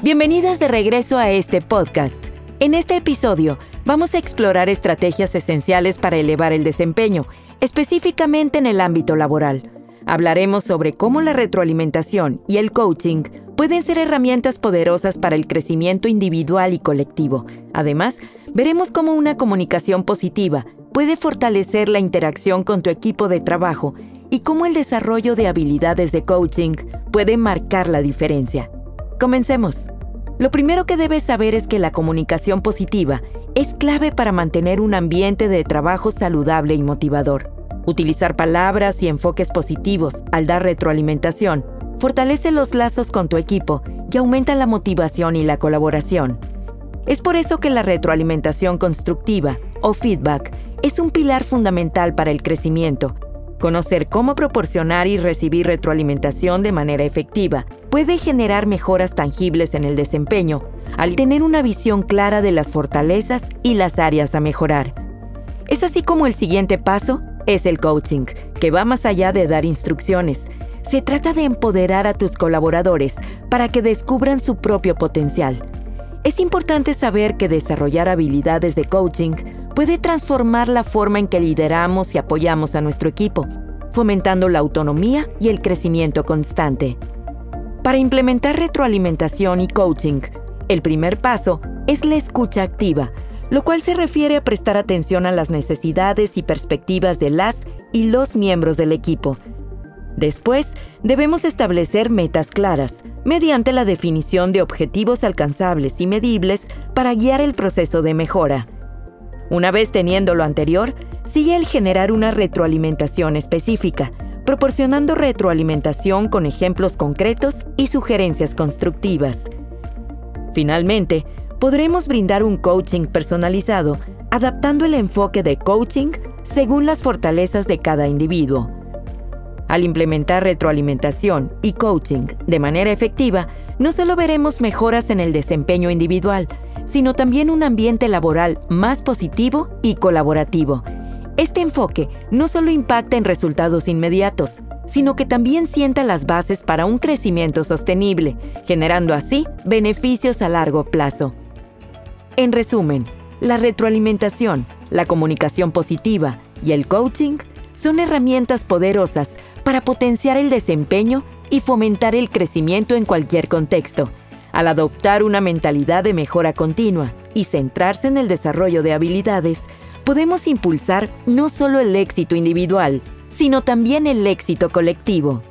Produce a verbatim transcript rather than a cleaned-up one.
Bienvenidas de regreso a este podcast. En este episodio vamos a explorar estrategias esenciales para elevar el desempeño, específicamente en el ámbito laboral. Hablaremos sobre cómo la retroalimentación y el coaching pueden ser herramientas poderosas para el crecimiento individual y colectivo. Además, veremos cómo una comunicación positiva puede fortalecer la interacción con tu equipo de trabajo y cómo el desarrollo de habilidades de coaching puede marcar la diferencia. Comencemos. Lo primero que debes saber es que la comunicación positiva es clave para mantener un ambiente de trabajo saludable y motivador. Utilizar palabras y enfoques positivos al dar retroalimentación fortalece los lazos con tu equipo y aumenta la motivación y la colaboración. Es por eso que la retroalimentación constructiva o feedback es un pilar fundamental para el crecimiento. Conocer cómo proporcionar y recibir retroalimentación de manera efectiva puede generar mejoras tangibles en el desempeño al tener una visión clara de las fortalezas y las áreas a mejorar. Es así como el siguiente paso es el coaching, que va más allá de dar instrucciones. Se trata de empoderar a tus colaboradores para que descubran su propio potencial. Es importante saber que desarrollar habilidades de coaching puede transformar la forma en que lideramos y apoyamos a nuestro equipo, fomentando la autonomía y el crecimiento constante. Para implementar retroalimentación y coaching, el primer paso es la escucha activa, lo cual se refiere a prestar atención a las necesidades y perspectivas de las y los miembros del equipo. Después, debemos establecer metas claras, mediante la definición de objetivos alcanzables y medibles para guiar el proceso de mejora. Una vez teniendo lo anterior, sigue el generar una retroalimentación específica, proporcionando retroalimentación con ejemplos concretos y sugerencias constructivas. Finalmente, podremos brindar un coaching personalizado, adaptando el enfoque de coaching según las fortalezas de cada individuo. Al implementar retroalimentación y coaching de manera efectiva, no solo veremos mejoras en el desempeño individual, sino también un ambiente laboral más positivo y colaborativo. Este enfoque no solo impacta en resultados inmediatos, sino que también sienta las bases para un crecimiento sostenible, generando así beneficios a largo plazo. En resumen, la retroalimentación, la comunicación positiva y el coaching son herramientas poderosas para potenciar el desempeño y fomentar el crecimiento en cualquier contexto. Al adoptar una mentalidad de mejora continua y centrarse en el desarrollo de habilidades, podemos impulsar no solo el éxito individual, sino también el éxito colectivo.